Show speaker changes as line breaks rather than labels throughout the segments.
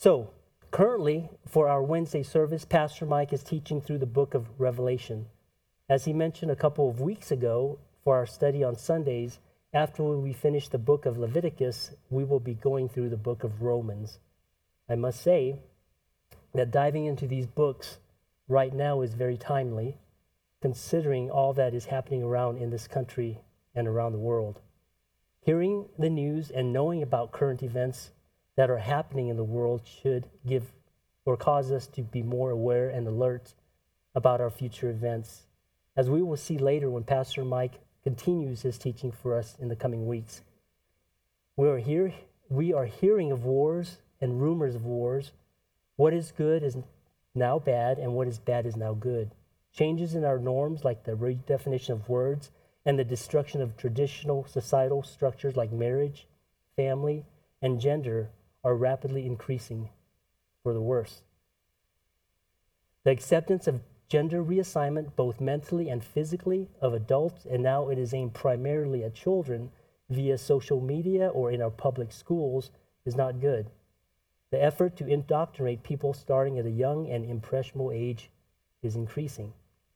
So, currently, for our Wednesday service, Pastor Mike is teaching through the book of Revelation. As he mentioned a couple of weeks ago, for our study on Sundays, after we finish the book of Leviticus, we will be going through the book of Romans. I must say that diving into these books right now is very timely, considering all that is happening around in this country and around the world. Hearing the news and knowing about current events that are happening in the world should give or cause us to be more aware and alert about our future events, as we will see later when Pastor Mike continues his teaching for us in the coming weeks. We are hearing of wars and rumors of wars. What is good is now bad, and what is bad is now good. Changes in our norms, like the redefinition of words and the destruction of traditional societal structures like marriage, family, and gender, are rapidly increasing for the worse. The acceptance of gender reassignment, both mentally and physically, of adults, and now it is aimed primarily at children via social media or in our public schools, is not good. The effort to indoctrinate people starting at a young and impressionable age is increasing.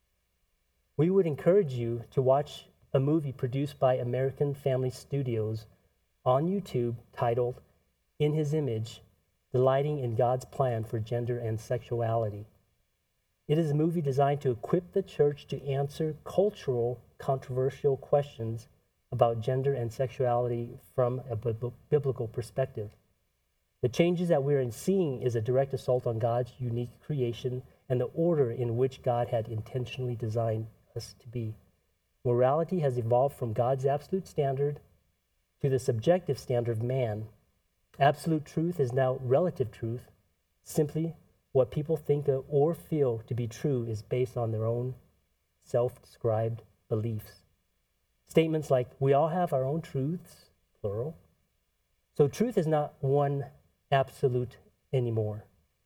We would encourage you to watch a movie produced by American Family Studios on YouTube titled In His Image, Delighting in God's Plan for Gender and Sexuality. It is a movie designed to equip the church to answer cultural, controversial questions about gender and sexuality from a biblical perspective. The changes that we are seeing is a direct assault on God's unique creation and the order in which God had intentionally designed us to be. Morality has evolved from God's absolute standard to the subjective standard of man. Absolute truth is now relative truth. Simply what people think of or feel to be true is based on their own self-described beliefs. Statements like, we all have our own truths, plural. So truth is not one absolute anymore,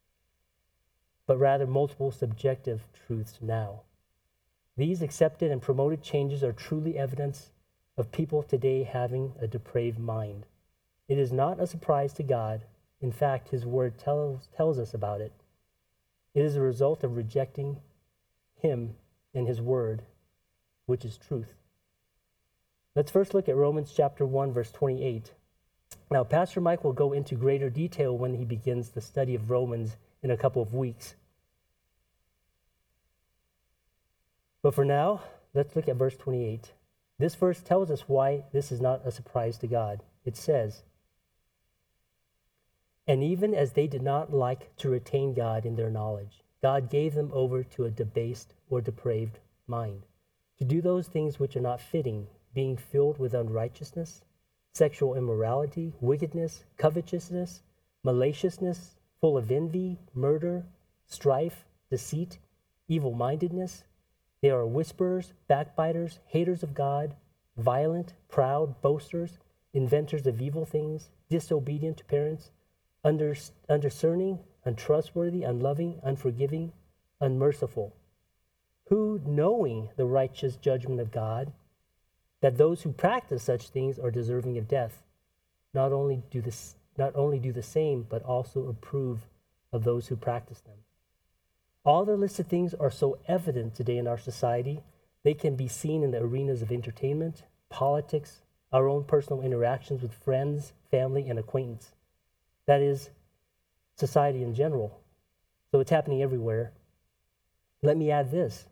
but rather multiple subjective truths now. These accepted and promoted changes are truly evidence of people today having a depraved mind. It is not a surprise to God. In fact, His Word tells us about it. It is a result of rejecting Him and His Word, which is truth. Let's first look at Romans chapter 1, verse 28. Now, Pastor Mike will go into greater detail when he begins the study of Romans in a couple of weeks. But for now, let's look at verse 28. This verse tells us why this is not a surprise to God. It says, and even as they did not like to retain God in their knowledge, God gave them over to a debased or depraved mind, to do those things which are not fitting, being filled with unrighteousness, sexual immorality, wickedness, covetousness, maliciousness, full of envy, murder, strife, deceit, evil-mindedness. They are whisperers, backbiters, haters of God, violent, proud, boasters, inventors of evil things, disobedient to parents, undiscerning, untrustworthy, unloving, unforgiving, unmerciful, who, knowing the righteous judgment of God, that those who practice such things are deserving of death, not only do the same, but also approve of those who practice them. All the listed things are so evident today in our society. They can be seen in the arenas of entertainment, politics, our own personal interactions with friends, family, and acquaintance. That is, society in general. So it's happening everywhere. Let me add this.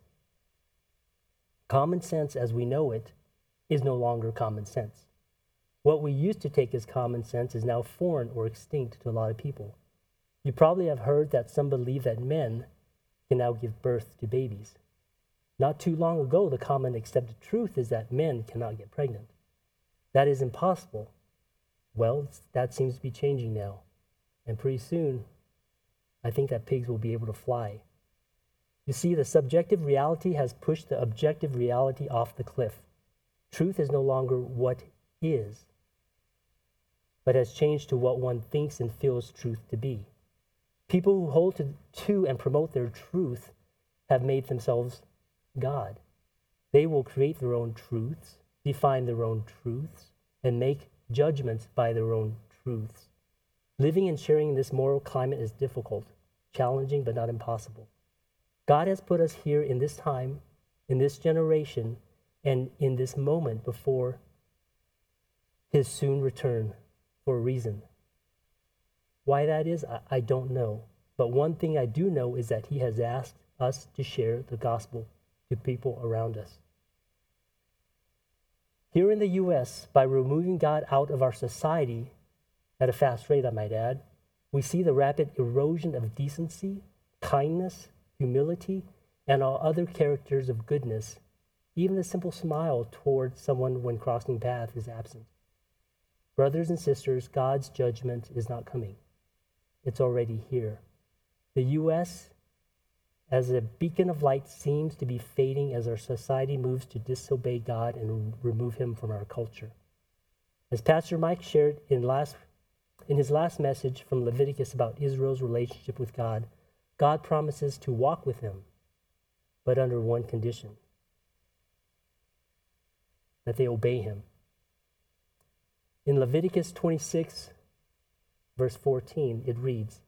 Common sense as we know it is no longer common sense. What we used to take as common sense is now foreign or extinct to a lot of people. You probably have heard that some believe that men can now give birth to babies. Not too long ago, the common accepted truth is that men cannot get pregnant. That is impossible. Well, that seems to be changing now. And pretty soon, I think that pigs will be able to fly. You see, the subjective reality has pushed the objective reality off the cliff. Truth is no longer what is, but has changed to what one thinks and feels truth to be. People who hold to and promote their truth have made themselves God. They will create their own truths, define their own truths, and make judgments by their own truths. Living and sharing in this moral climate is difficult, challenging, but not impossible. God has put us here in this time, in this generation, and in this moment before his soon return for a reason. Why that is, I don't know. But one thing I do know is that he has asked us to share the gospel to people around us. Here in the U.S., by removing God out of our society, at a fast rate, I might add, we see the rapid erosion of decency, kindness, humility, and all other characters of goodness. Even a simple smile toward someone when crossing paths is absent. Brothers and sisters, God's judgment is not coming. It's already here. The U.S., as a beacon of light, seems to be fading as our society moves to disobey God and remove him from our culture. As Pastor Mike shared in his last message from Leviticus about Israel's relationship with God, God promises to walk with him, but under one condition: that they obey him. In Leviticus 26, verse 14, it reads,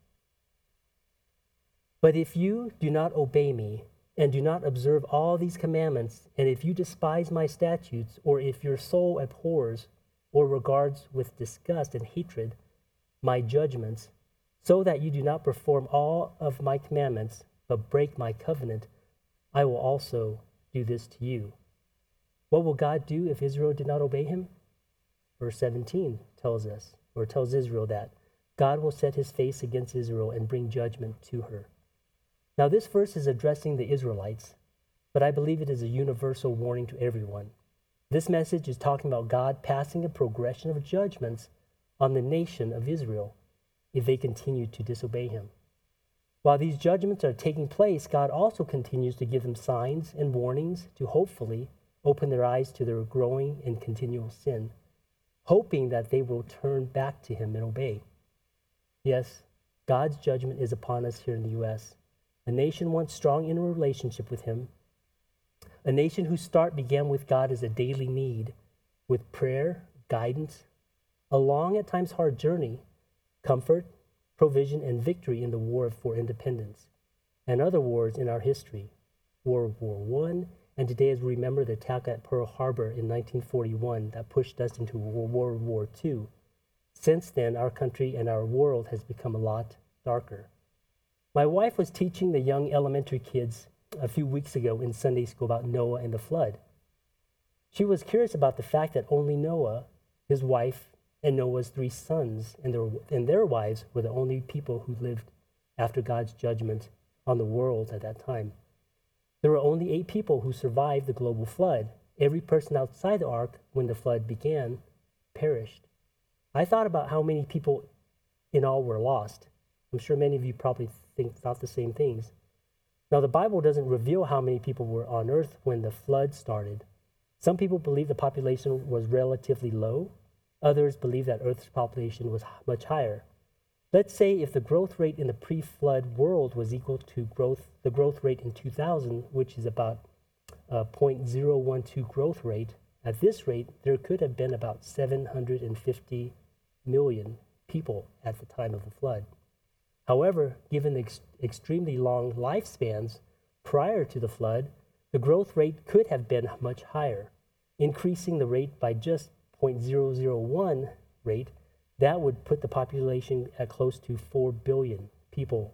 "But if you do not obey me and do not observe all these commandments, and if you despise my statutes, or if your soul abhors or regards with disgust and hatred my judgments, so that you do not perform all of my commandments, but break my covenant, I will also do this to you." What will God do if Israel did not obey him? Verse 17 tells us, or tells Israel, that God will set his face against Israel and bring judgment to her. Now, this verse is addressing the Israelites, but I believe it is a universal warning to everyone. This message is talking about God passing a progression of judgments on the nation of Israel if they continue to disobey him. While these judgments are taking place, God also continues to give them signs and warnings to hopefully open their eyes to their growing and continual sin, hoping that they will turn back to him and obey. Yes, God's judgment is upon us here in the U.S., a nation once strong in a relationship with him, a nation whose start began with God as a daily need, with prayer, guidance, a long, at times hard journey, comfort, provision, and victory in the war for independence, and other wars in our history, World War I, and today as we remember the attack at Pearl Harbor in 1941 that pushed us into World War II. Since then, our country and our world has become a lot darker. My wife was teaching the young elementary kids a few weeks ago in Sunday school about Noah and the flood. She was curious about the fact that only Noah, his wife, and Noah's 3 sons and their wives were the only people who lived after God's judgment on the world at that time. There were only 8 people who survived the global flood. Every person outside the ark when the flood began perished. I thought about how many people in all were lost. I'm sure many of you probably thought the same things. Now, the Bible doesn't reveal how many people were on earth when the flood started. Some people believe the population was relatively low. Others believe that Earth's population was much higher. Let's say if the growth rate in the pre-flood world was equal to the growth rate in 2000, which is about 0.012 growth rate, at this rate, there could have been about 750 million people at the time of the flood. However, given the extremely long lifespans prior to the flood, the growth rate could have been much higher, increasing the rate by just 0.001 rate. That would put the population at close to 4 billion people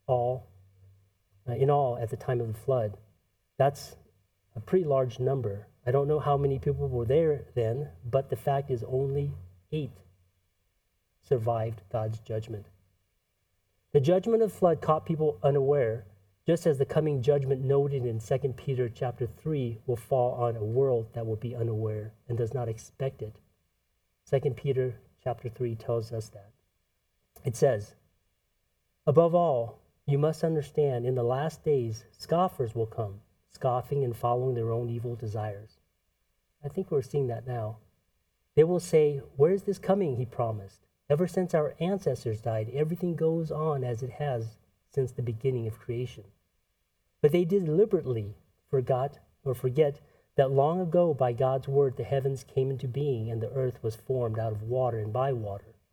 in all at the time of the flood. That's a pretty large number. I don't know how many people were there then, but the fact is only 8 survived God's judgment. The judgment of the flood caught people unaware, just as the coming judgment noted in 2 Peter chapter 3 will fall on a world that will be unaware and does not expect it. 2 Peter chapter 3 tells us that. It says, "Above all, you must understand in the last days scoffers will come, scoffing and following their own evil desires." I think we're seeing that now. They will say, "Where is this coming he promised? Ever since our ancestors died, everything goes on as it has since the beginning of creation." But they deliberately forget that long ago by God's word the heavens came into being and the earth was formed out of water and by water.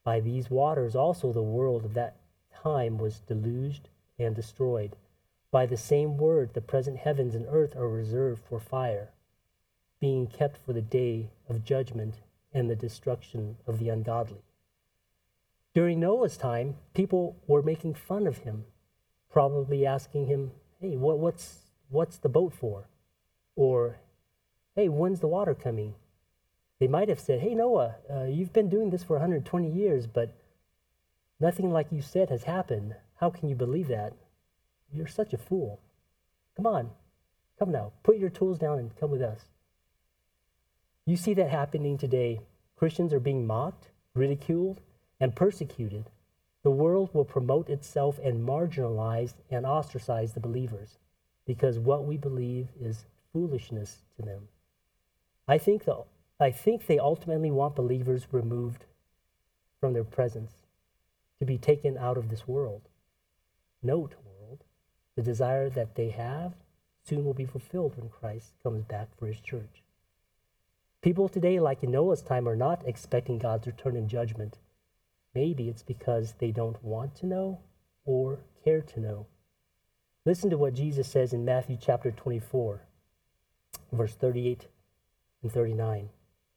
By these waters also the world of that time was deluged and destroyed. By the same word the present heavens and earth are reserved for fire, being kept for the day of judgment and the destruction of the ungodly. During Noah's time, people were making fun of him, probably asking him, hey, what's the boat for? Or, hey, when's the water coming? They might have said, hey, Noah, you've been doing this for 120 years, but nothing like you said has happened. How can you believe that? You're such a fool. Come on, come now, put your tools down and come with us. You see that happening today. Christians are being mocked, ridiculed, and persecuted. The world will promote itself and marginalize and ostracize the believers because what we believe is foolishness to them. I think they ultimately want believers removed from their presence, to be taken out of this world. Note, world, the desire that they have soon will be fulfilled when Christ comes back for his church. People today, like in Noah's time, are not expecting God's return in judgment. Maybe it's because they don't want to know or care to know. Listen to what Jesus says in Matthew chapter 24, verse 38 and 39.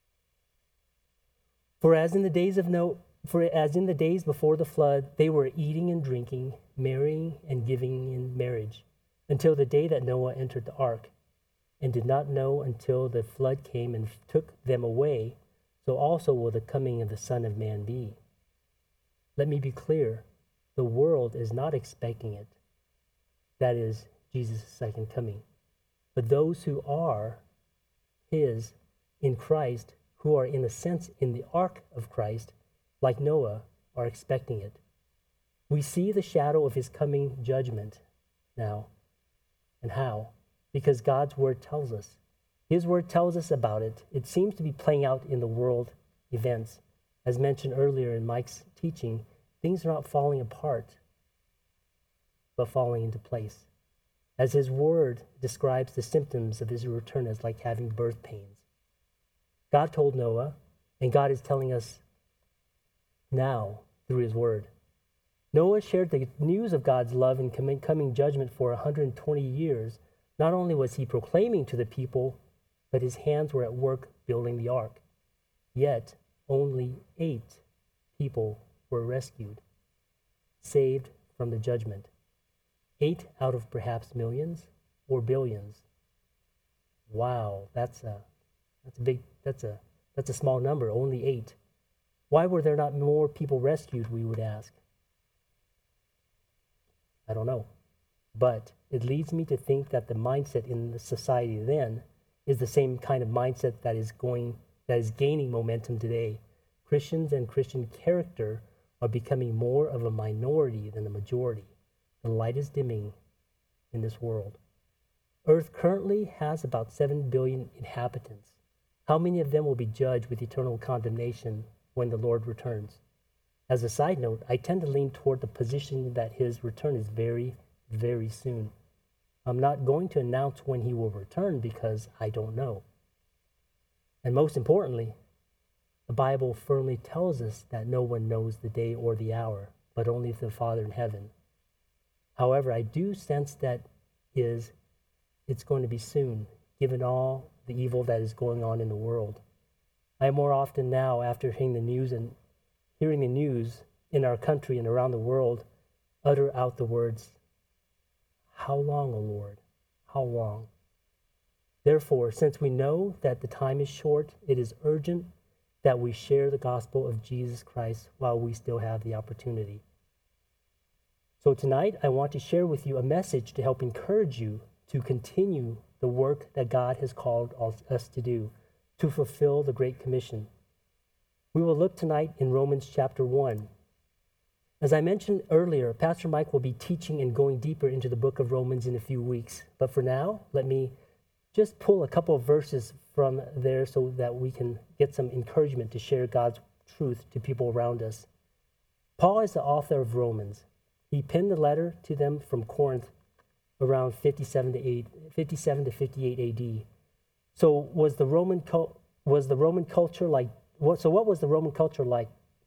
For as in the days before the flood, they were eating and drinking, marrying and giving in marriage, until the day that Noah entered the ark, and did not know until the flood came and took them away, so also will the coming of the Son of Man be. Let me be clear, the world is not expecting it. That is Jesus' second coming. But those who are his in Christ, who are in a sense in the ark of Christ, like Noah, are expecting it. We see the shadow of his coming judgment now. And how? Because God's word tells us. His word tells us about it. It seems to be playing out in the world events. As mentioned earlier in Mike's teaching, things are not falling apart, but falling into place. As his word describes the symptoms of his return as like having birth pains. God told Noah, and God is telling us now through his word. Noah shared the news of God's love and coming judgment for 120 years. Not only was he proclaiming to the people, but his hands were at work building the ark. Yet, only 8 people were rescued, saved from the judgment. 8 out of perhaps millions or billions. Wow, that's a small number, only 8. Why were there not more people rescued, we would ask? I don't know. But it leads me to think that the mindset in the society then is the same kind of mindset that is gaining momentum today. Christians and Christian character are becoming more of a minority than a majority. The light is dimming in this world. Earth currently has about 7 billion inhabitants. How many of them will be judged with eternal condemnation when the Lord returns? As a side note, I tend to lean toward the position that his return is very, very soon. I'm not going to announce when he will return because I don't know. And most importantly, the Bible firmly tells us that no one knows the day or the hour, but only the Father in heaven. However, I do sense that it's going to be soon, given all the evil that is going on in the world. I more often now, after hearing the news in our country and around the world, utter out the words, "How long, O Lord? How long?" Therefore, since we know that the time is short, it is urgent that we share the gospel of Jesus Christ while we still have the opportunity. So tonight, I want to share with you a message to help encourage you to continue the work that God has called us to do, to fulfill the Great Commission. We will look tonight in Romans chapter 1. As I mentioned earlier, Pastor Mike will be teaching and going deeper into the book of Romans in a few weeks. But for now, let me just pull a couple of verses from there so that we can get some encouragement to share God's truth to people around us. Paul is the author of Romans. He penned the letter to them from Corinth around 57 to 58 AD. So what was the Roman culture like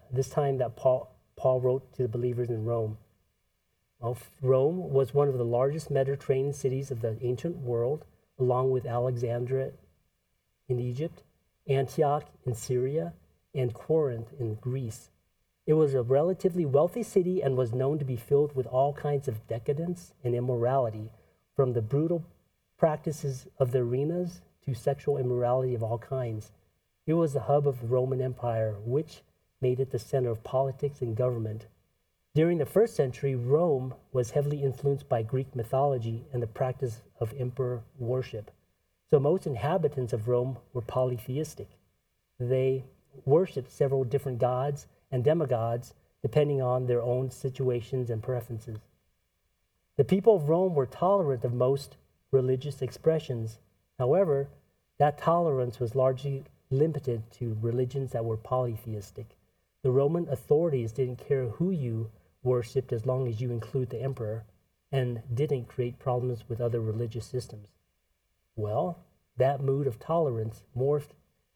this time that Paul wrote to the believers in Rome. Well, Rome was one of the largest Mediterranean cities of the ancient world, along with Alexandria in Egypt, Antioch in Syria, and Corinth in Greece. It was a relatively wealthy city and was known to be filled with all kinds of decadence and immorality, from the brutal practices of the arenas to sexual immorality of all kinds. It was the hub of the Roman Empire, which made it the center of politics and government. During the first century, Rome was heavily influenced by Greek mythology and the practice of emperor worship. So most inhabitants of Rome were polytheistic. They worshipped several different gods and demigods depending on their own situations and preferences. The people of Rome were tolerant of most religious expressions. However, that tolerance was largely limited to religions that were polytheistic. The Roman authorities didn't care who you worshipped as long as you include the emperor, and didn't create problems with other religious systems. Well, that mood of tolerance morphed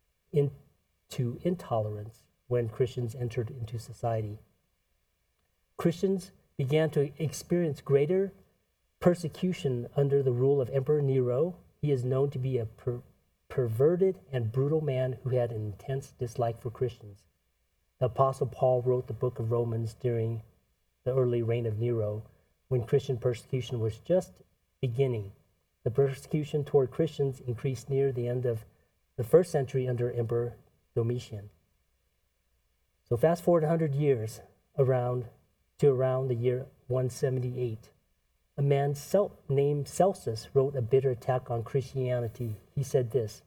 into intolerance when Christians entered into society. Christians began to experience greater persecution under the rule of Emperor Nero. He is known to be a perverted and brutal man who had an intense dislike for Christians. The Apostle Paul wrote the book of Romans during the early reign of Nero, when Christian persecution was just beginning. The persecution toward Christians increased near the end of the first century under Emperor Domitian. So fast forward 100 years around the year 178. A man named Celsus wrote a bitter attack on Christianity. He said this: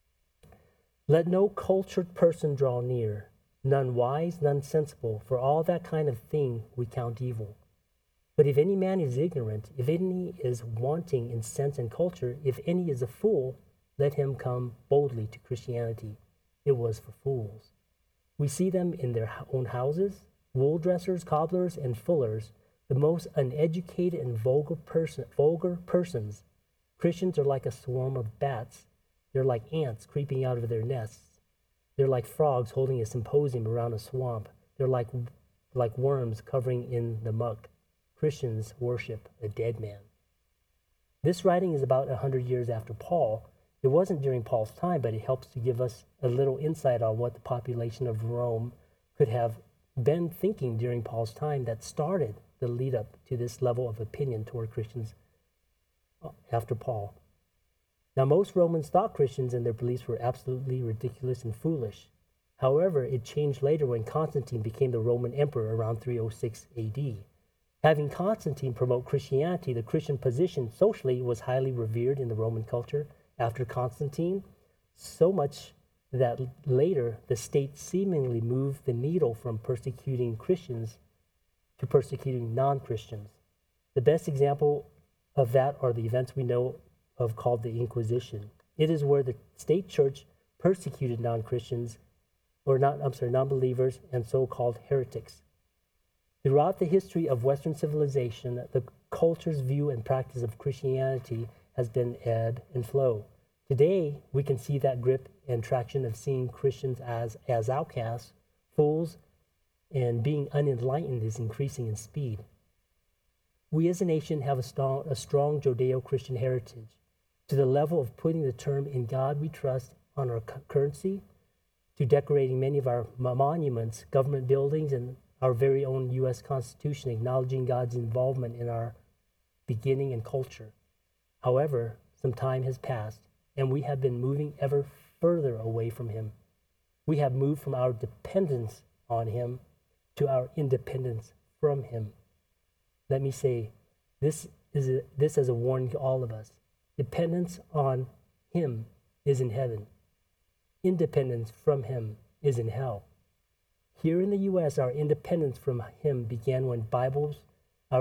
"Let no cultured person draw near, none wise, none sensible, for all that kind of thing we count evil. But if any man is ignorant, if any is wanting in sense and culture, if any is a fool, let him come boldly to Christianity. It was for fools." We see them in their own houses, wool dressers, cobblers, and fullers, the most uneducated and vulgar persons. Christians are like a swarm of bats. They're like ants creeping out of their nests. They're like frogs holding a symposium around a swamp. They're like worms covering in the muck. Christians worship a dead man. This writing is about 100 years after Paul. It wasn't during Paul's time, but it helps to give us a little insight on what the population of Rome could have been thinking during Paul's time that started the lead up to this level of opinion toward Christians after Paul. Now, most Romans thought Christians and their beliefs were absolutely ridiculous and foolish. However, it changed later when Constantine became the Roman emperor around 306 AD. Having Constantine promote Christianity, the Christian position socially was highly revered in the Roman culture after Constantine, so much that later the state seemingly moved the needle from persecuting Christians to persecuting non-Christians. The best example of that are the events we know of called the Inquisition. It is where the state church persecuted non-Christians, non-believers, and so-called heretics. Throughout the history of Western civilization, the culture's view and practice of Christianity has been ebb and flow. Today, we can see that grip and traction of seeing Christians as outcasts, fools, and being unenlightened is increasing in speed. We as a nation have a strong Judeo-Christian heritage, to the level of putting the term "in God we trust" on our currency, to decorating many of our monuments, government buildings, and our very own U.S. Constitution, acknowledging God's involvement in our beginning and culture. However, some time has passed, and we have been moving ever further away from Him. We have moved from our dependence on Him to our independence from Him. Let me say, this as a warning to all of us. Dependence on Him is in heaven. Independence from Him is in hell. Here in the U.S., our independence from Him began when Bibles were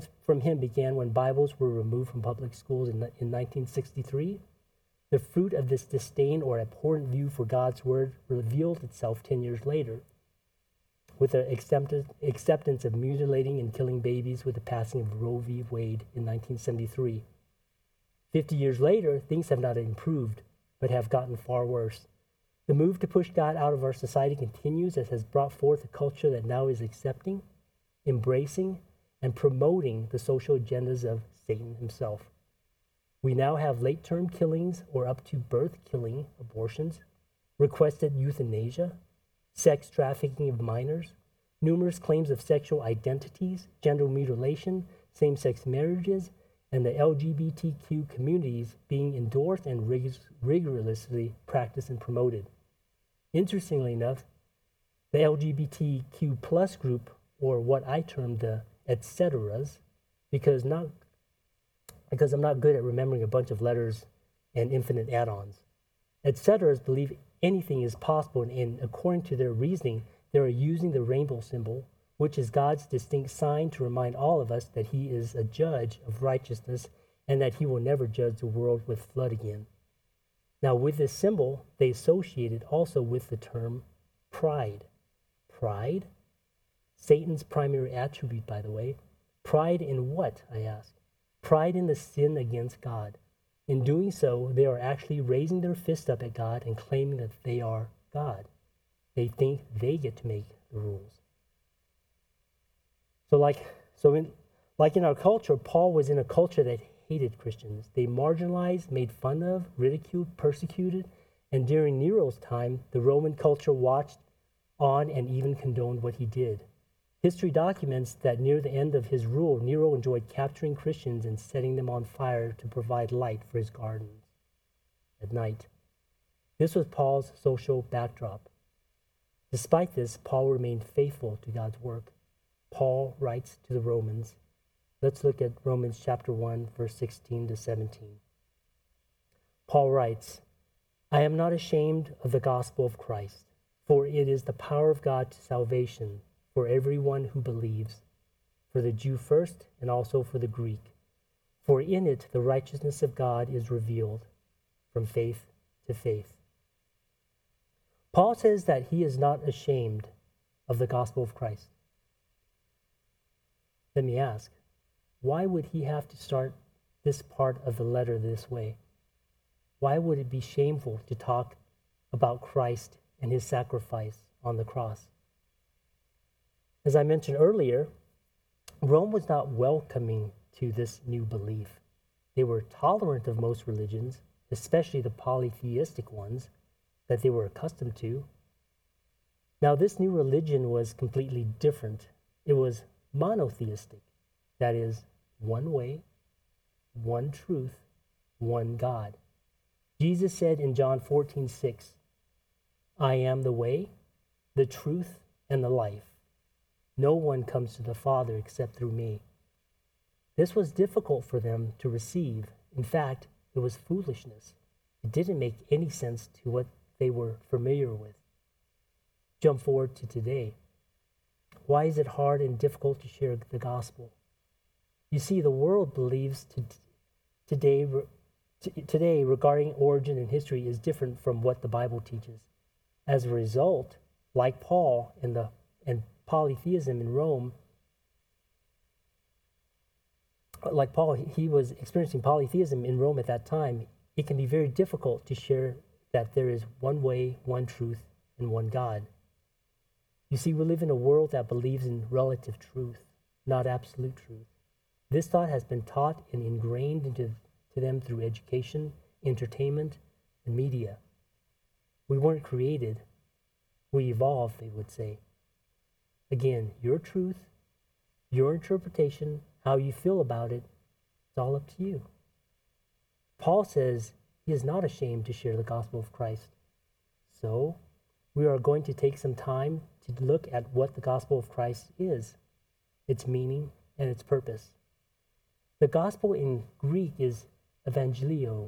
removed from public schools in 1963. The fruit of this disdain or abhorrent view for God's Word revealed itself 10 years later, with the acceptance of mutilating and killing babies with the passing of Roe v. Wade in 1973. 50 years later, things have not improved, but have gotten far worse. The move to push God out of our society continues as has brought forth a culture that now is accepting, embracing, and promoting the social agendas of Satan himself. We now have late-term killings or up-to-birth killing abortions, requested euthanasia, sex trafficking of minors, numerous claims of sexual identities, gender mutilation, same-sex marriages, and the LGBTQ communities being endorsed and rigorously practiced and promoted. Interestingly enough, the LGBTQ plus group, or what I term the etceteras, because I'm not good at remembering a bunch of letters and infinite add-ons. Etceteras believe anything is possible, and according to their reasoning, they are using the rainbow symbol, which is God's distinct sign to remind all of us that he is a judge of righteousness and that he will never judge the world with flood again. Now, with this symbol, they associate it also with the term pride. Pride? Satan's primary attribute, by the way. Pride in what, I ask? Pride in the sin against God. In doing so, they are actually raising their fist up at God and claiming that they are God. They think they get to make the rules. Like in our culture, Paul was in a culture that hated Christians. They marginalized, made fun of, ridiculed, persecuted, and during Nero's time, the Roman culture watched on and even condoned what he did. History documents that near the end of his rule, Nero enjoyed capturing Christians and setting them on fire to provide light for his gardens at night. This was Paul's social backdrop. Despite this, Paul remained faithful to God's work. Paul writes to the Romans. Let's look at Romans chapter 1, verse 16 to 17. Paul writes, I am not ashamed of the gospel of Christ, for it is the power of God to salvation for everyone who believes, for the Jew first and also for the Greek. For in it the righteousness of God is revealed from faith to faith. Paul says that he is not ashamed of the gospel of Christ. Let me ask, why would he have to start this part of the letter this way? Why would it be shameful to talk about Christ and his sacrifice on the cross? As I mentioned earlier, Rome was not welcoming to this new belief. They were tolerant of most religions, especially the polytheistic ones that they were accustomed to. Now, this new religion was completely different. It was monotheistic, that is, one way, one truth, one God. Jesus said in John 14:6, I am the way, the truth, and the life. No one comes to the Father except through me. This was difficult for them to receive. In fact, it was foolishness. It didn't make any sense to what they were familiar with. Jump forward to today. Why is it hard and difficult to share the gospel? You see, the world believes today regarding origin and history is different from what the Bible teaches. As a result, like Paul and polytheism in Rome, like Paul, he was experiencing polytheism in Rome at that time. It can be very difficult to share that there is one way, one truth, and one God. You see, we live in a world that believes in relative truth, not absolute truth. This thought has been taught and ingrained into them through education, entertainment, and media. We weren't created. We evolved, they would say. Again, your truth, your interpretation, how you feel about it, it's all up to you. Paul says he is not ashamed to share the gospel of Christ. So, we are going to take some time to look at what the gospel of Christ is, its meaning, and its purpose. The gospel in Greek is evangelio,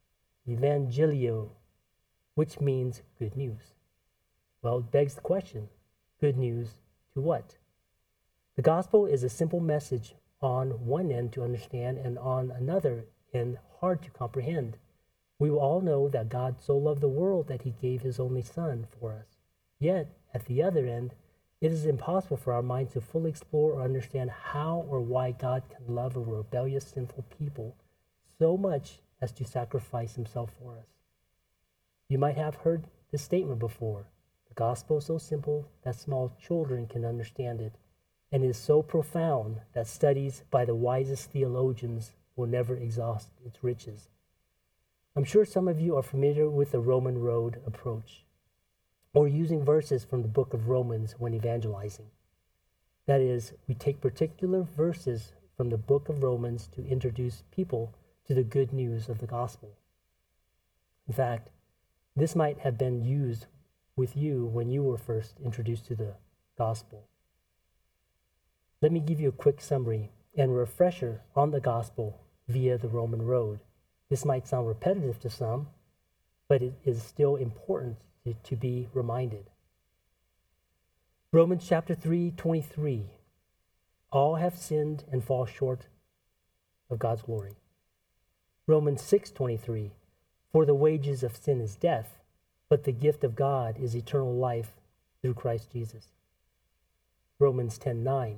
which means good news. Well, it begs the question, good news to what? The gospel is a simple message on one end to understand and on another end hard to comprehend. We all know that God so loved the world that he gave his only Son for us. Yet, at the other end, it is impossible for our minds to fully explore or understand how or why God can love a rebellious, sinful people so much as to sacrifice himself for us. You might have heard this statement before. The gospel is so simple that small children can understand it, and is so profound that studies by the wisest theologians will never exhaust its riches. I'm sure some of you are familiar with the Roman road approach, or using verses from the book of Romans when evangelizing. That is, we take particular verses from the book of Romans to introduce people to the good news of the gospel. In fact, this might have been used with you when you were first introduced to the gospel. Let me give you a quick summary and refresher on the gospel via the Roman road. This might sound repetitive to some, but it is still important to be reminded. Romans chapter 3:23. All have sinned and fall short of God's glory. Romans 6:23. For the wages of sin is death, but the gift of God is eternal life through Christ Jesus. Romans 10:9.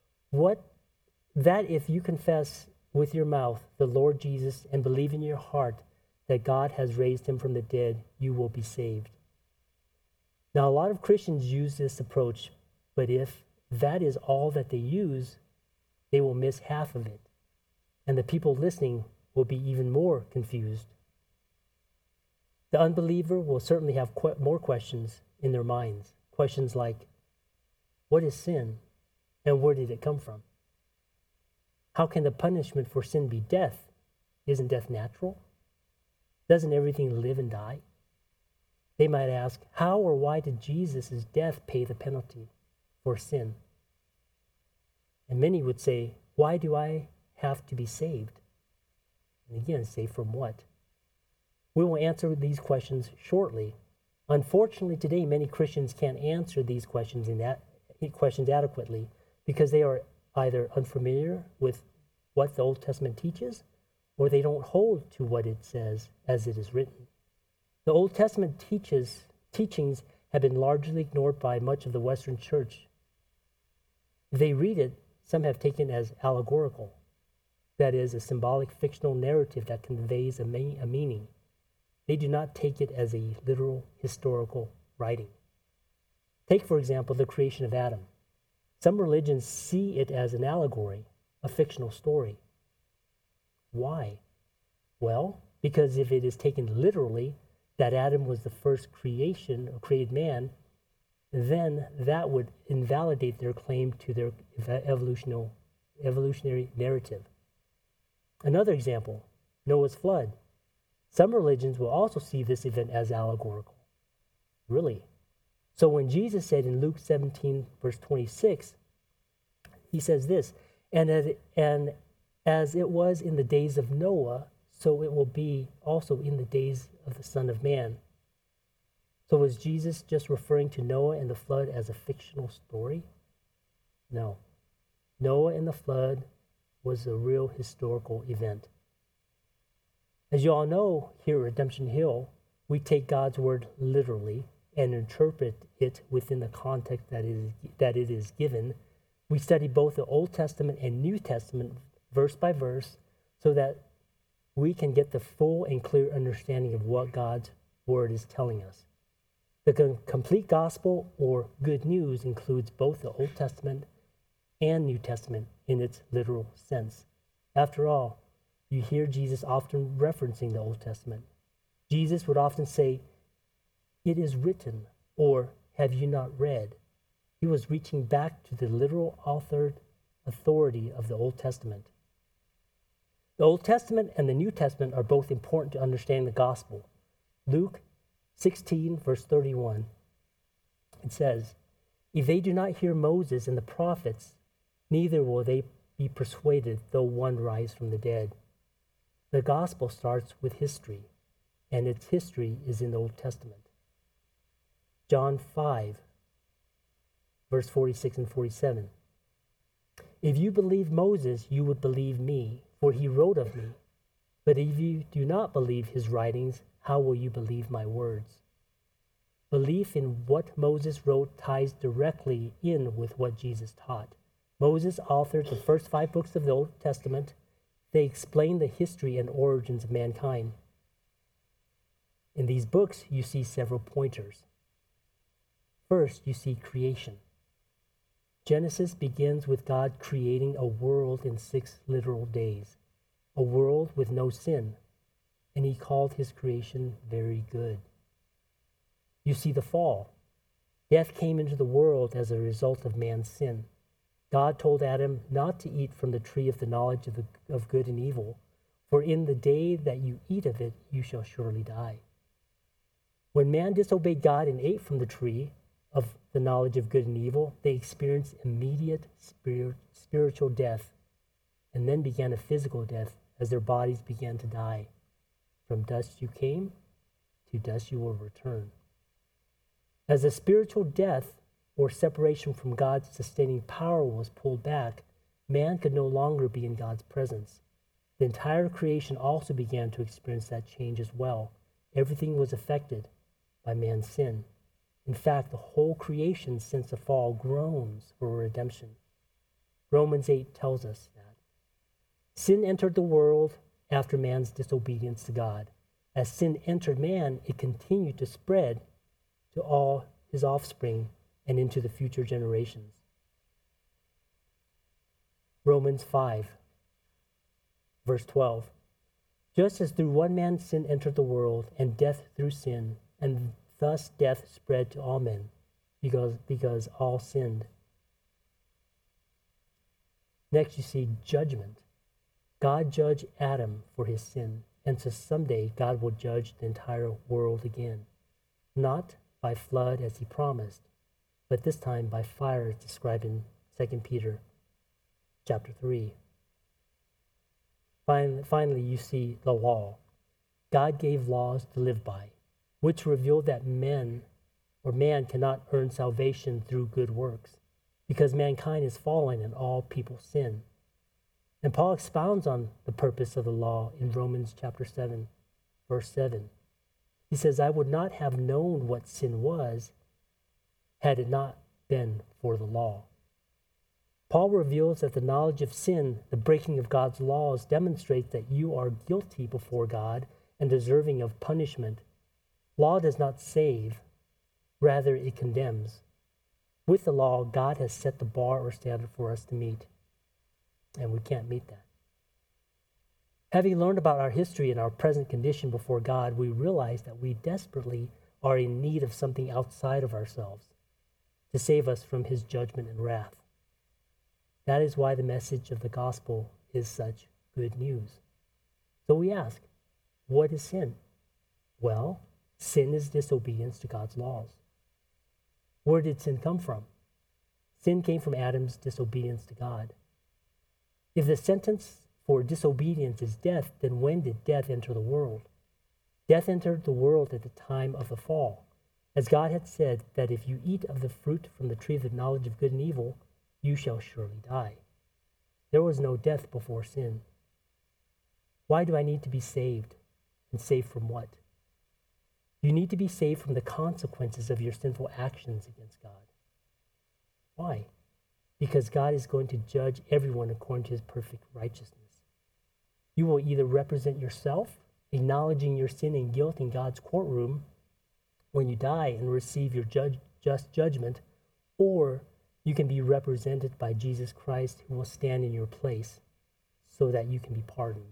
That if you confess with your mouth the Lord Jesus and believe in your heart that God has raised him from the dead, you will be saved. Now, a lot of Christians use this approach, but if that is all that they use, they will miss half of it, and the people listening will be even more confused. The unbeliever will certainly have more questions in their minds. Questions like, what is sin, and where did it come from? How can the punishment for sin be death? Isn't death natural? Doesn't everything live and die? They might ask, how or why did Jesus' death pay the penalty for sin? And many would say, why do I have to be saved? And again, saved from what? We will answer these questions shortly. Unfortunately, today, many Christians can't answer these questions adequately because they are either unfamiliar with what the Old Testament teaches, or they don't hold to what it says as it is written. The Old Testament teachings have been largely ignored by much of the Western church. If they read it, some have taken it as allegorical, that is, a symbolic fictional narrative that conveys a meaning. They do not take it as a literal historical writing. Take, for example, the creation of Adam. Some religions see it as an allegory, a fictional story. Why? Well, because if it is taken literally, that Adam was the first creation or created man, then that would invalidate their claim to their evolutionary narrative. Another example, Noah's flood. Some religions will also see this event as allegorical. Really? So when Jesus said in Luke 17, verse 26, he says this, and as it was in the days of Noah, so it will be also in the days of the Son of Man. So was Jesus just referring to Noah and the flood as a fictional story? No. Noah and the flood was a real historical event. As you all know, here at Redemption Hill, we take God's word literally and interpret it within the context that it is given. We study both the Old Testament and New Testament verse by verse so that we can get the full and clear understanding of what God's word is telling us. The complete gospel or good news includes both the Old Testament and New Testament in its literal sense. After all, you hear Jesus often referencing the Old Testament. Jesus would often say, "It is written," or "Have you not read?" He was reaching back to the literal authored authority of the Old Testament. The Old Testament and the New Testament are both important to understand the gospel. Luke 16, verse 31, it says, "If they do not hear Moses and the prophets, neither will they be persuaded though one rise from the dead." The gospel starts with history, and its history is in the Old Testament. John 5, verse 46 and 47. "If you believe Moses, you would believe me, for he wrote of me. But if you do not believe his writings, how will you believe my words?" Belief in what Moses wrote ties directly in with what Jesus taught. Moses authored the first 5 books of the Old Testament. They explain the history and origins of mankind. In these books, you see several pointers. First, you see creation. Genesis begins with God creating a world in 6 literal days, a world with no sin, and he called his creation very good. You see the fall. Death came into the world as a result of man's sin. God told Adam not to eat from the tree of the knowledge of good and evil, for in the day that you eat of it, you shall surely die. When man disobeyed God and ate from the tree of the knowledge of good and evil, they experienced immediate spiritual death, and then began a physical death as their bodies began to die. From dust you came, to dust you will return. As the spiritual death or separation from God's sustaining power was pulled back, man could no longer be in God's presence. The entire creation also began to experience that change as well. Everything was affected by man's sin. In fact, the whole creation since the fall groans for redemption. Romans 8 tells us that. Sin entered the world after man's disobedience to God. As sin entered man, it continued to spread to all his offspring and into the future generations. Romans 5, verse 12. Just as through one man sin entered the world, and death through sin, and thus death spread to all men, because all sinned. Next you see judgment. God judged Adam for his sin, and so someday God will judge the entire world again. Not by flood as he promised, but this time by fire as described in 2 Peter chapter 3. Finally, you see the law. God gave laws to live by, which revealed that man cannot earn salvation through good works, because mankind is fallen and all people sin. And Paul expounds on the purpose of the law in Romans chapter 7, verse 7. He says, I would not have known what sin was had it not been for the law. Paul reveals that the knowledge of sin, the breaking of God's laws, demonstrates that you are guilty before God and deserving of punishment. Law does not save, rather it condemns. With the law, God has set the bar or standard for us to meet, and we can't meet that. Having learned about our history and our present condition before God, we realize that we desperately are in need of something outside of ourselves to save us from his judgment and wrath. That is why the message of the gospel is such good news. So we ask, what is sin? Well, sin is disobedience to God's laws. Where did sin come from? Sin came from Adam's disobedience to God. If the sentence for disobedience is death, then when did death enter the world? Death entered the world at the time of the fall. As God had said that if you eat of the fruit from the tree of the knowledge of good and evil, you shall surely die. There was no death before sin. Why do I need to be saved? And saved from what? You need to be saved from the consequences of your sinful actions against God. Why? Because God is going to judge everyone according to his perfect righteousness. You will either represent yourself, acknowledging your sin and guilt in God's courtroom when you die and receive your just judgment, or you can be represented by Jesus Christ, who will stand in your place so that you can be pardoned.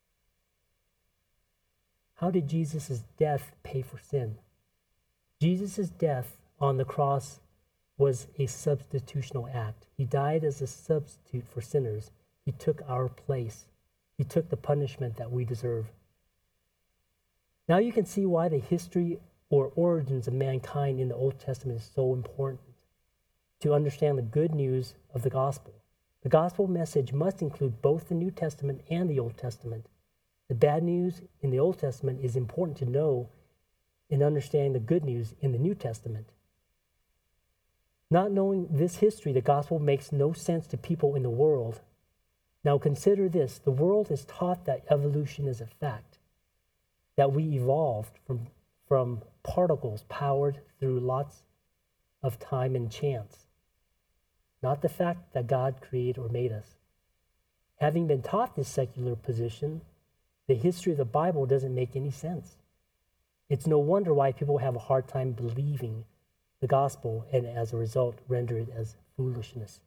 How did Jesus' death pay for sin? Jesus' death on the cross was a substitutional act. He died as a substitute for sinners. He took our place. He took the punishment that we deserve. Now you can see why the history or origins of mankind in the Old Testament is so important to understand the good news of the gospel. The gospel message must include both the New Testament and the Old Testament. The bad news in the Old Testament is important to know in understanding the good news in the New Testament. Not knowing this history, the gospel makes no sense to people in the world. Now consider this. The world is taught that evolution is a fact, that we evolved from particles powered through lots of time and chance, not the fact that God created or made us. Having been taught this secular position, the history of the Bible doesn't make any sense. It's no wonder why people have a hard time believing the gospel and as a result render it as foolishness.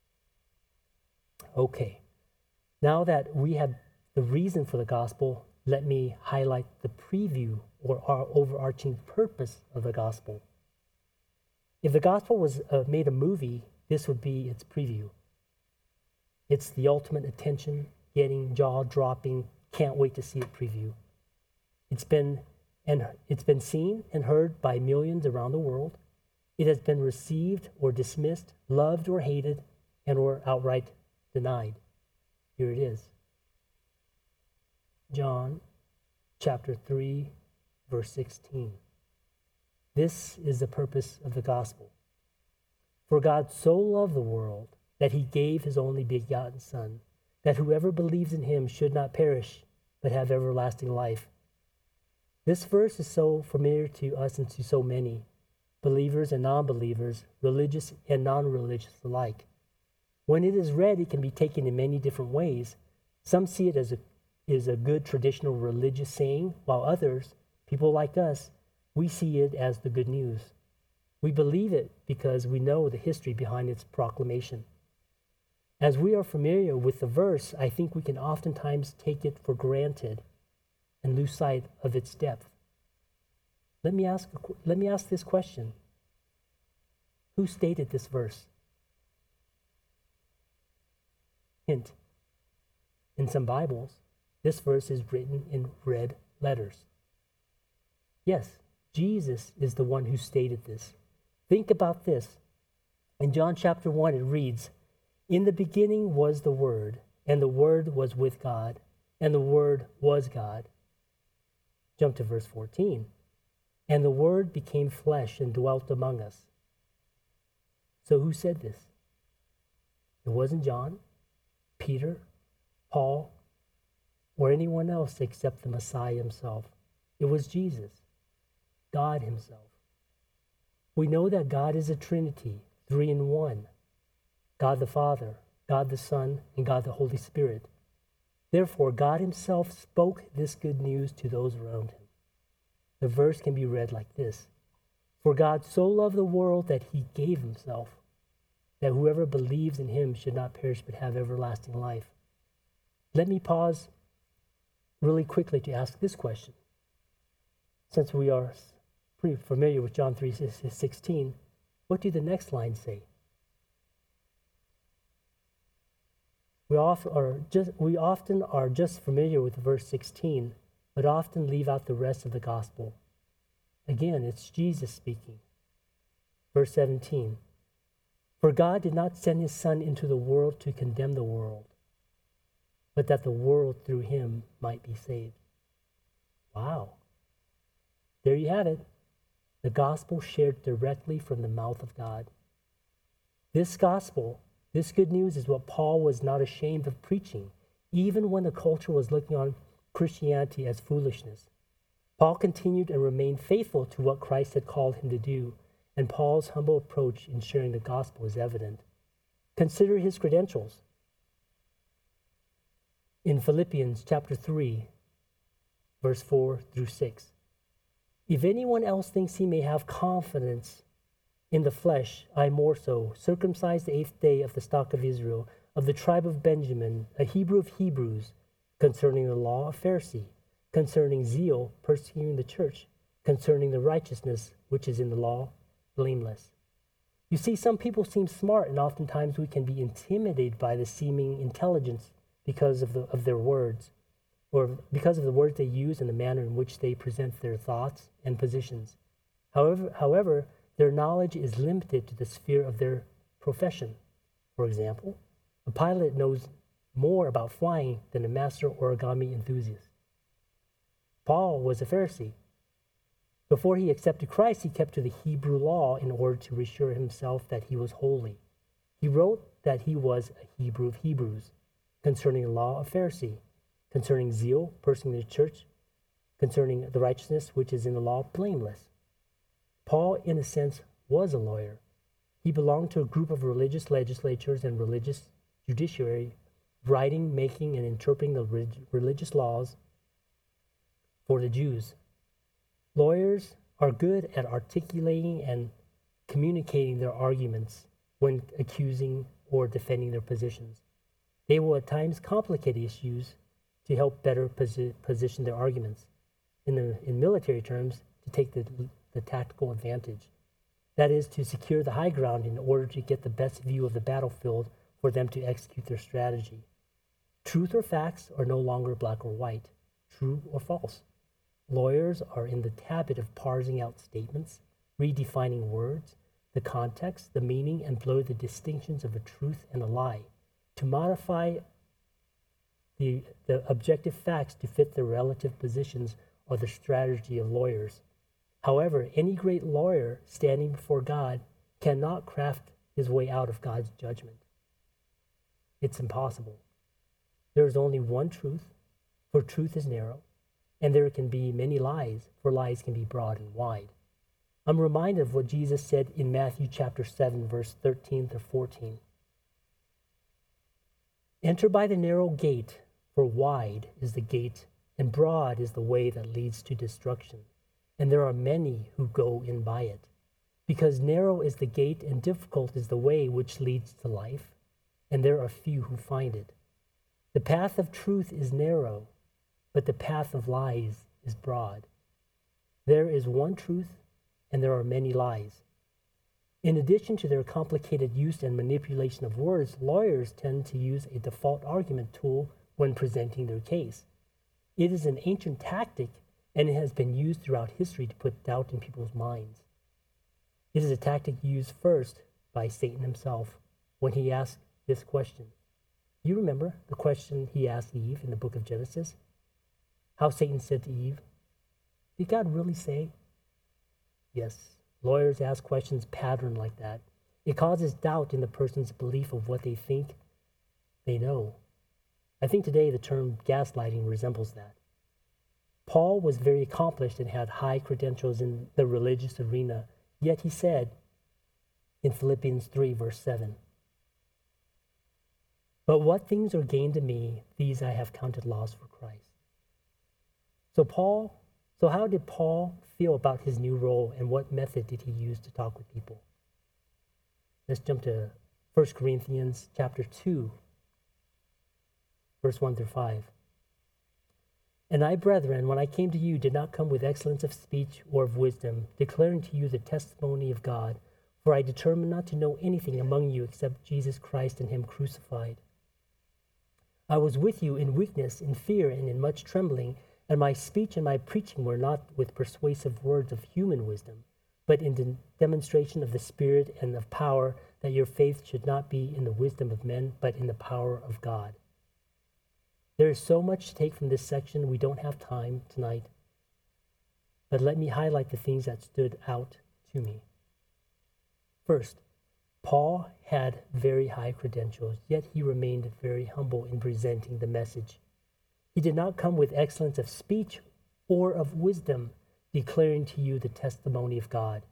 Okay, now that we have the reason for the gospel, let me highlight the preview or our overarching purpose of the gospel. If the gospel was made a movie, this would be its preview. It's the ultimate attention, getting, jaw-dropping, can't wait to see it preview. It's been seen and heard by millions around the world. It has been received or dismissed, loved or hated, and or outright denied. Here it is. John chapter 3, verse 16. This is the purpose of the gospel. For God so loved the world that he gave his only begotten Son, that whoever believes in him should not perish, but have everlasting life. This verse is so familiar to us and to so many, believers and non-believers, religious and non-religious alike. When it is read, it can be taken in many different ways. Some see it as a good traditional religious saying, while others, people like us, we see it as the good news. We believe it because we know the history behind its proclamation. As we are familiar with the verse, I think we can oftentimes take it for granted and lose sight of its depth. Let me ask this question. Who stated this verse? Hint. In some Bibles, this verse is written in red letters. Yes, Jesus is the one who stated this. Think about this. In John chapter 1, it reads, "In the beginning was the Word, and the Word was with God, and the Word was God." Jump to verse 14. "And the Word became flesh and dwelt among us." So who said this? It wasn't John, Peter, Paul, or anyone else except the Messiah himself. It was Jesus, God himself. We know that God is a Trinity, 3 in 1. God the Father, God the Son, and God the Holy Spirit. Therefore, God himself spoke this good news to those around him. The verse can be read like this. For God so loved the world that he gave himself, that whoever believes in him should not perish but have everlasting life. Let me pause really quickly to ask this question. Since we are pretty familiar with John 3:16, what do the next lines say? We often are just familiar with verse 16, but often leave out the rest of the gospel. Again, it's Jesus speaking. Verse 17, "For God did not send his Son into the world to condemn the world, but that the world through him might be saved." Wow. There you have it. The gospel shared directly from the mouth of God. This gospel, this good news, is what Paul was not ashamed of preaching, even when the culture was looking on Christianity as foolishness. Paul continued and remained faithful to what Christ had called him to do, and Paul's humble approach in sharing the gospel is evident. Consider his credentials. In Philippians chapter 3, verse 4 through 6, "If anyone else thinks he may have confidence in the flesh, I more so, circumcised the 8th day of the stock of Israel, of the tribe of Benjamin, a Hebrew of Hebrews, concerning the law, a Pharisee, concerning zeal, persecuting the church, concerning the righteousness which is in the law, blameless." You see, some people seem smart, and oftentimes we can be intimidated by the seeming intelligence because of their words, or because of the words they use and the manner in which they present their thoughts and positions. However, their knowledge is limited to the sphere of their profession. For example, a pilot knows more about flying than a master origami enthusiast. Paul was a Pharisee. Before he accepted Christ, he kept to the Hebrew law in order to reassure himself that he was holy. He wrote that he was a Hebrew of Hebrews, concerning the law, a Pharisee, concerning zeal, persecuting the church, concerning the righteousness which is in the law, blameless. Paul, in a sense, was a lawyer. He belonged to a group of religious legislatures and religious judiciary, writing, making, and interpreting the religious laws for the Jews. Lawyers are good at articulating and communicating their arguments when accusing or defending their positions. They will at times complicate issues to help better position their arguments. In military terms, to take the tactical advantage. That is, to secure the high ground in order to get the best view of the battlefield for them to execute their strategy. Truth or facts are no longer black or white, true or false. Lawyers are in the habit of parsing out statements, redefining words, the context, the meaning, and blur the distinctions of a truth and a lie, to modify the objective facts to fit the relative positions or the strategy of lawyers. However, any great lawyer standing before God cannot craft his way out of God's judgment. It's impossible. There is only one truth, for truth is narrow, and there can be many lies, for lies can be broad and wide. I'm reminded of what Jesus said in Matthew chapter 7, verse 13 to 14. Enter by the narrow gate, for wide is the gate, and broad is the way that leads to destruction, and there are many who go in by it. Because narrow is the gate and difficult is the way which leads to life, and there are few who find it. The path of truth is narrow, but the path of lies is broad. There is one truth, and there are many lies. In addition to their complicated use and manipulation of words, lawyers tend to use a default argument tool when presenting their case. It is an ancient tactic, and it has been used throughout history to put doubt in people's minds. It is a tactic used first by Satan himself when he asked this question. You remember the question he asked Eve in the book of Genesis? How Satan said to Eve, "Did God really say?" Yes, lawyers ask questions patterned like that. It causes doubt in the person's belief of what they think they know. I think today the term gaslighting resembles that. Paul was very accomplished and had high credentials in the religious arena, yet he said in Philippians 3, verse 7, "But what things are gained to me, these I have counted loss for Christ." So how did Paul feel about his new role, and what method did he use to talk with people? Let's jump to 1 Corinthians chapter 2, verse 1 through 5. "And I, brethren, when I came to you, did not come with excellence of speech or of wisdom, declaring to you the testimony of God, for I determined not to know anything among you except Jesus Christ and him crucified. I was with you in weakness, in fear, and in much trembling, and my speech and my preaching were not with persuasive words of human wisdom, but in the demonstration of the Spirit and of power, that your faith should not be in the wisdom of men, but in the power of God." There is so much to take from this section, we don't have time tonight. But let me highlight the things that stood out to me. First, Paul had very high credentials, yet he remained very humble in presenting the message. He did not come with excellence of speech or of wisdom, declaring to you the testimony of God.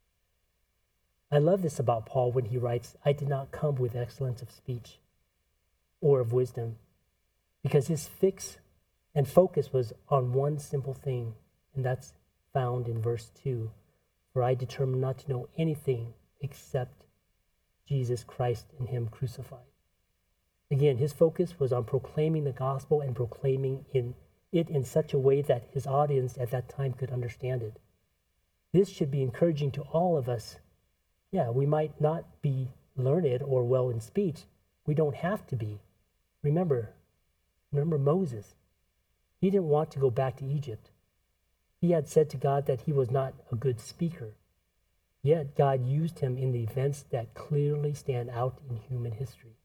I love this about Paul when he writes, "I did not come with excellence of speech or of wisdom," because his fix and focus was on one simple thing, and that's found in verse 2. "For I determined not to know anything except Jesus Christ and him crucified." Again, his focus was on proclaiming the gospel and proclaiming it in such a way that his audience at that time could understand it. This should be encouraging to all of us. Yeah, we might not be learned or well in speech. We don't have to be. Remember Moses. He didn't want to go back to Egypt. He had said to God that he was not a good speaker. Yet God used him in the events that clearly stand out in human history.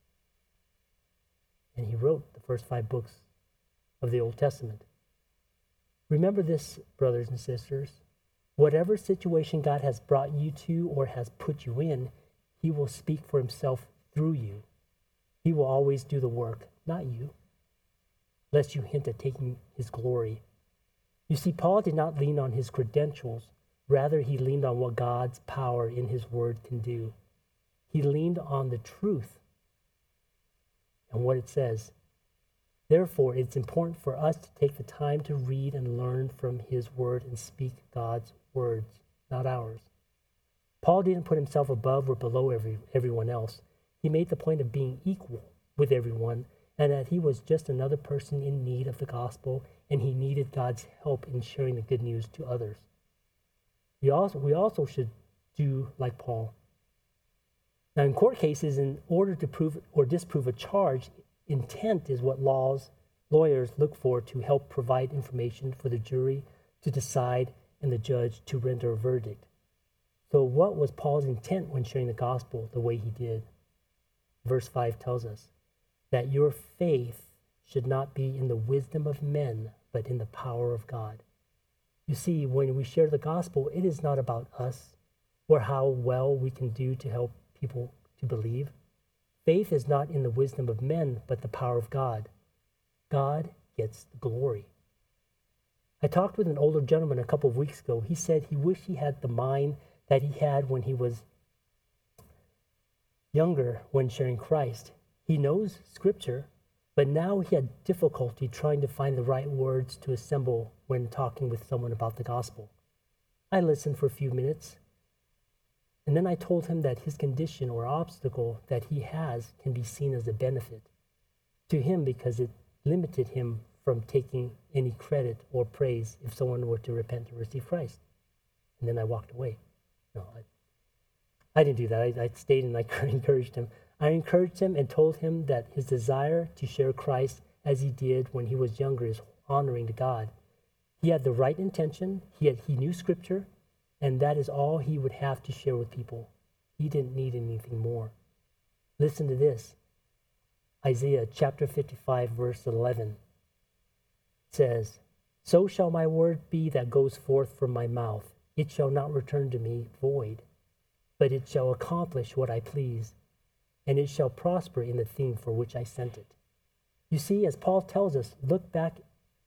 And he wrote the first 5 books of the Old Testament. Remember this, brothers and sisters. Whatever situation God has brought you to or has put you in, he will speak for himself through you. He will always do the work, not you, lest you hint at taking his glory. You see, Paul did not lean on his credentials. Rather, he leaned on what God's power in his word can do. He leaned on the truth and what it says. Therefore, it's important for us to take the time to read and learn from his word and speak God's words, not ours. Paul didn't put himself above or below everyone else. He made the point of being equal with everyone and that he was just another person in need of the gospel and he needed God's help in sharing the good news to others. We also should do like Paul. Now, in court cases, in order to prove or disprove a charge, intent is what lawyers look for to help provide information for the jury to decide and the judge to render a verdict. So what was Paul's intent when sharing the gospel the way he did? Verse 5 tells us that your faith should not be in the wisdom of men, but in the power of God. You see, when we share the gospel, it is not about us or how well we can do to help people to believe. Faith is not in the wisdom of men, but the power of God. God gets the glory. I talked with an older gentleman a couple of weeks ago. He said he wished he had the mind that he had when he was younger when sharing Christ. He knows Scripture, but now he had difficulty trying to find the right words to assemble when talking with someone about the gospel. I listened for a few minutes, and then I told him that his condition or obstacle that he has can be seen as a benefit to him because it limited him from taking any credit or praise if someone were to repent and receive Christ. And then I walked away. No, I didn't do that. I stayed and I encouraged him. I encouraged him and told him that his desire to share Christ as he did when he was younger is honoring to God. He had the right intention. He knew Scripture, and that is all he would have to share with people. He didn't need anything more. Listen to this. Isaiah chapter 55, verse 11 says, "So shall my word be that goes forth from my mouth. It shall not return to me void, but it shall accomplish what I please, and it shall prosper in the thing for which I sent it." You see, as Paul tells us, let's look back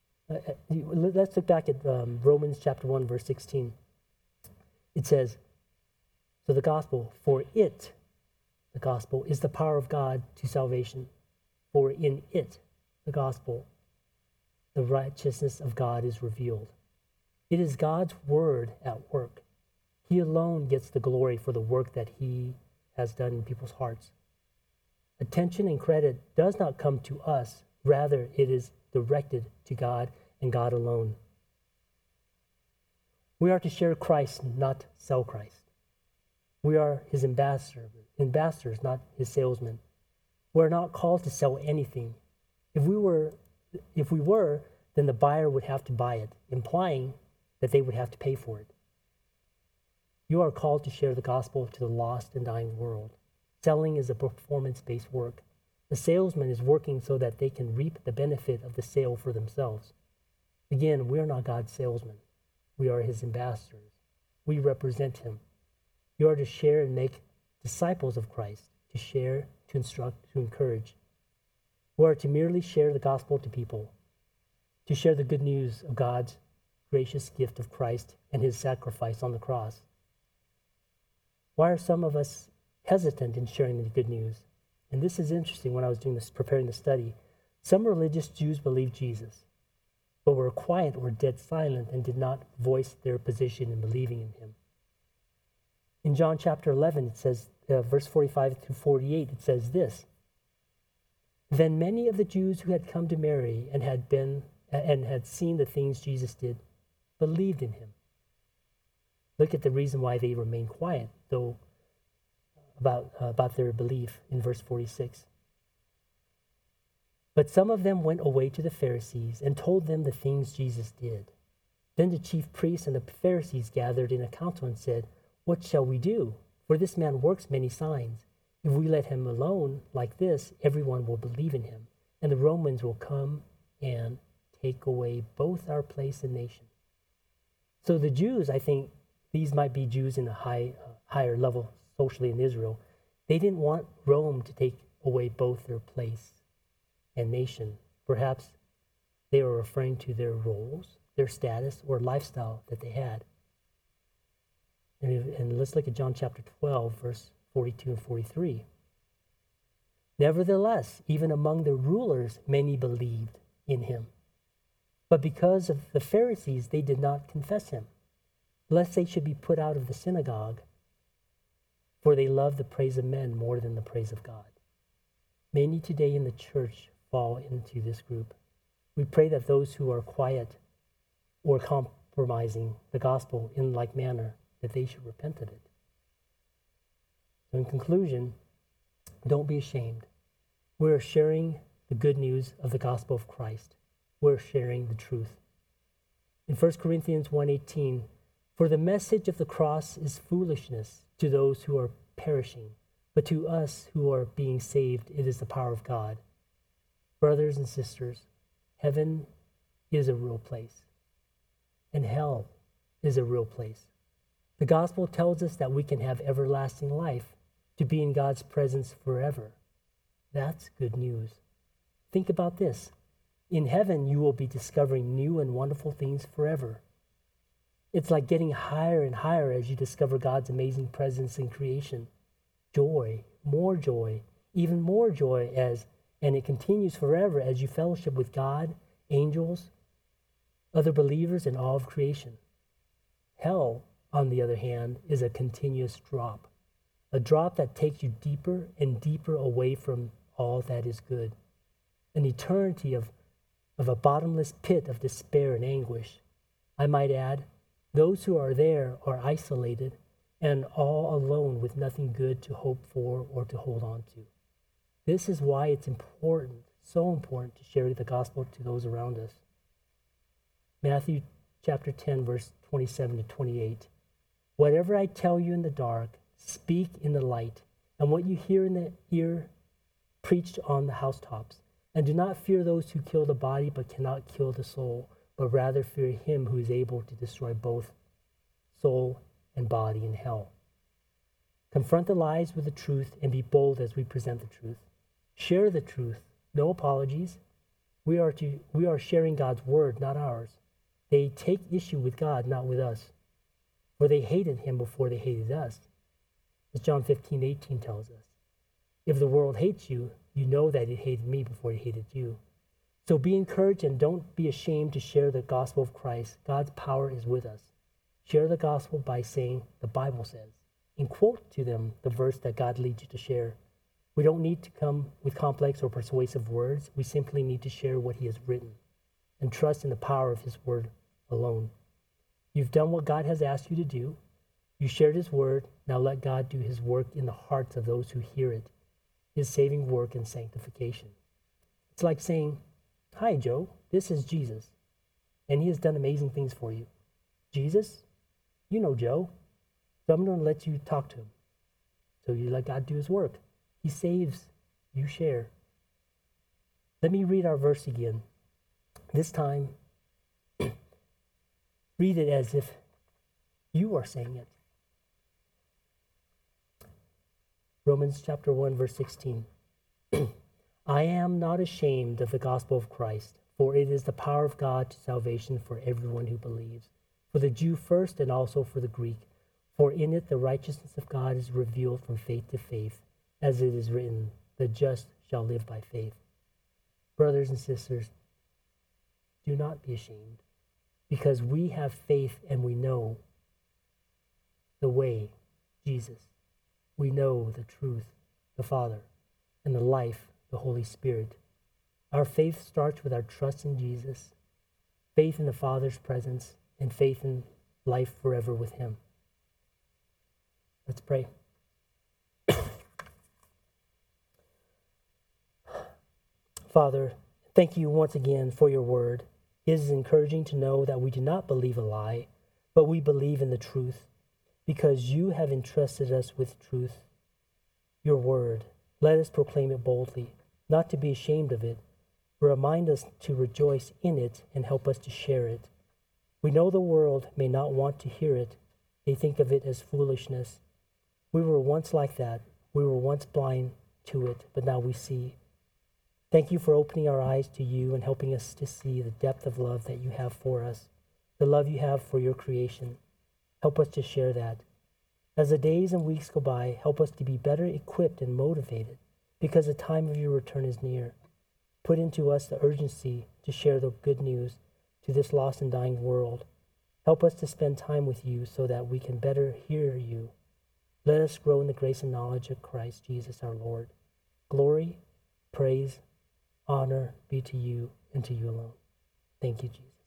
at Romans chapter 1, verse 16. It says, so the gospel, the gospel is the power of God to salvation. For in it, the gospel, the righteousness of God is revealed. It is God's word at work. He alone gets the glory for the work that he has done in people's hearts. Attention and credit does not come to us. Rather, it is directed to God and God alone. We are to share Christ, not sell Christ. We are his ambassadors, not his salesmen. We're not called to sell anything. If we were, then the buyer would have to buy it, implying that they would have to pay for it. You are called to share the gospel to the lost and dying world. Selling is a performance-based work. The salesman is working so that they can reap the benefit of the sale for themselves. Again, we are not God's salesmen. We are his ambassadors. We represent him. You are to share and make disciples of Christ, to share, to instruct, to encourage. We are to merely share the gospel to people, to share the good news of God's gracious gift of Christ and his sacrifice on the cross. Why are some of us hesitant in sharing the good news? And this is interesting when I was preparing the study. Some religious Jews believed Jesus, but were quiet or dead silent and did not voice their position in believing in him. In John chapter 11, it says, verse 45 to 48, it says this, "Then many of the Jews who had come to Mary and had seen the things Jesus did believed in him." Look at the reason why they remained quiet, though, about their belief in verse 46. "But some of them went away to the Pharisees and told them the things Jesus did. Then the chief priests and the Pharisees gathered in a council and said, 'What shall we do? For this man works many signs. If we let him alone like this, everyone will believe in him, and the Romans will come and take away both our place and nation.'" So the Jews, I think these might be Jews in a higher level socially in Israel, they didn't want Rome to take away both their place and nation. Perhaps they were referring to their roles, their status, or lifestyle that they had. And let's look at John chapter 12, verse 42 and 43. Nevertheless, even among the rulers, many believed in him. But because of the Pharisees, they did not confess him, lest they should be put out of the synagogue, for they love the praise of men more than the praise of God. Many today in the church fall into this group. We pray that those who are quiet or compromising the gospel in like manner, that they should repent of it. So in conclusion, don't be ashamed. We're sharing the good news of the gospel of Christ. We're sharing the truth. In 1 Corinthians 1:18, for the message of the cross is foolishness to those who are perishing, but to us who are being saved, it is the power of God. Brothers and sisters, heaven is a real place, and hell is a real place. The gospel tells us that we can have everlasting life, to be in God's presence forever. That's good news. Think about this. In heaven, you will be discovering new and wonderful things forever. It's like getting higher and higher as you discover God's amazing presence in creation. Joy, even more joy and it continues forever as you fellowship with God, angels, other believers, and all of creation. Hell, on the other hand, is a continuous drop, a drop that takes you deeper and deeper away from all that is good, an eternity of a bottomless pit of despair and anguish. I might add, those who are there are isolated and all alone with nothing good to hope for or to hold on to. This is why it's important, so important, to share the gospel to those around us. Matthew chapter 10, verse 27 to 28. Whatever I tell you in the dark, speak in the light, and what you hear in the ear, preach on the housetops. And do not fear those who kill the body but cannot kill the soul, but rather fear him who is able to destroy both soul and body in hell. Confront the lies with the truth and be bold as we present the truth. Share the truth, no apologies. We are sharing God's word, not ours. They take issue with God, not with us. For they hated him before they hated us. As John 15:18 tells us. If the world hates you, you know that it hated me before it hated you. So be encouraged and don't be ashamed to share the gospel of Christ. God's power is with us. Share the gospel by saying the Bible says, and quote to them the verse that God leads you to share. We don't need to come with complex or persuasive words. We simply need to share what he has written and trust in the power of his word alone. You've done what God has asked you to do. You shared his word. Now let God do his work in the hearts of those who hear it, his saving work and sanctification. It's like saying, hi, Joe, this is Jesus, and he has done amazing things for you. Jesus, you know Joe, so I'm going to let you talk to him. So you let God do his work. He saves, you share. Let me read our verse again. This time, read it as if you are saying it. Romans chapter 1, verse 16. I am not ashamed of the gospel of Christ, for it is the power of God to salvation for everyone who believes, for the Jew first and also for the Greek. For in it the righteousness of God is revealed from faith to faith, as it is written, the just shall live by faith. Brothers and sisters, do not be ashamed, because we have faith and we know the way, Jesus. We know the truth, the Father, and the life, the Holy Spirit. Our faith starts with our trust in Jesus, faith in the Father's presence, and faith in life forever with him. Let's pray. Father, thank you once again for your word. It is encouraging to know that we do not believe a lie, but we believe in the truth, because you have entrusted us with truth, your word. Let us proclaim it boldly, not to be ashamed of it, but remind us to rejoice in it and help us to share it. We know the world may not want to hear it. They think of it as foolishness. We were once like that. We were once blind to it, but now we see. Thank you for opening our eyes to you and helping us to see the depth of love that you have for us, the love you have for your creation. Help us to share that. As the days and weeks go by, help us to be better equipped and motivated because the time of your return is near. Put into us the urgency to share the good news to this lost and dying world. Help us to spend time with you so that we can better hear you. Let us grow in the grace and knowledge of Christ Jesus our Lord. Glory, praise, honor be to you and to you alone. Thank you, Jesus.